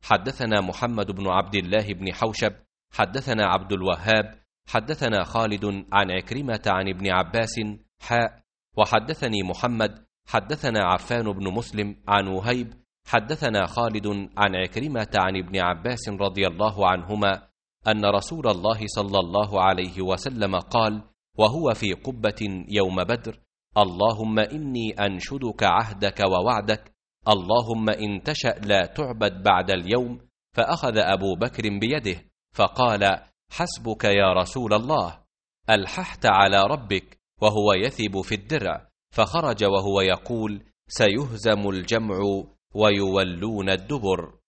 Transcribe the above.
حدثنا محمد بن عبد الله بن حوشب حدثنا عبد الوهاب حدثنا خالد عن عكرمة عن ابن عباس وحدثني محمد حدثنا عفان بن مسلم عن وهيب حدثنا خالد عن عكرمة عن ابن عباس رضي الله عنهما أن رسول الله صلى الله عليه وسلم قال وهو في قبة يوم بدر: اللهم إني أنشدك عهدك ووعدك، اللهم إن تشأ لا تعبد بعد اليوم. فأخذ أبو بكر بيده فقال: حسبك يا رسول الله. ألححت على ربك وهو يثب في الدرع، فخرج وهو يقول: سيهزم الجمع ويولون الدبر.